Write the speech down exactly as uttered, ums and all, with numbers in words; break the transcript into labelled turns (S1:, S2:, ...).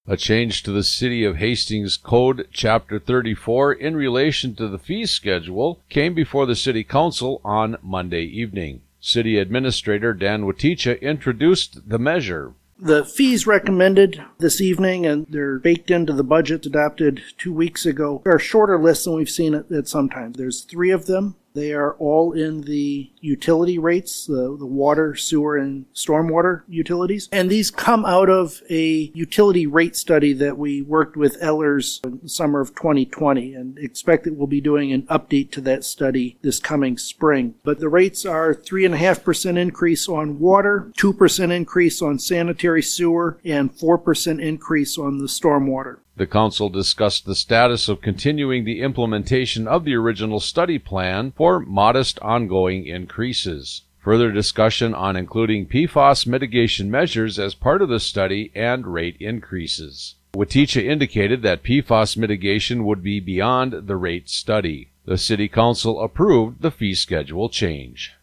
S1: A change to the City of Hastings Code, Chapter thirty-four, in relation to the fee schedule came before the City Council on Monday evening. City Administrator Dan Waticha introduced the measure.
S2: The fees recommended this evening, and they're baked into the budget adopted two weeks ago, are a shorter list than we've seen at, at sometimes. There's three of them. They are all in the utility rates, the, the water, sewer, and stormwater utilities. And these come out of a utility rate study that we worked with Ellers in the summer of twenty twenty, and expect that we'll be doing an update to that study this coming spring. But the rates are three point five percent increase on water, two percent increase on sanitary sewer, and four percent increase on the stormwater.
S1: The council discussed the status of continuing the implementation of the original study plan for modest ongoing increases. Further discussion on including P FAS mitigation measures as part of the study and rate increases. Waticha indicated that P FAS mitigation would be beyond the rate study. The City Council approved the fee schedule change.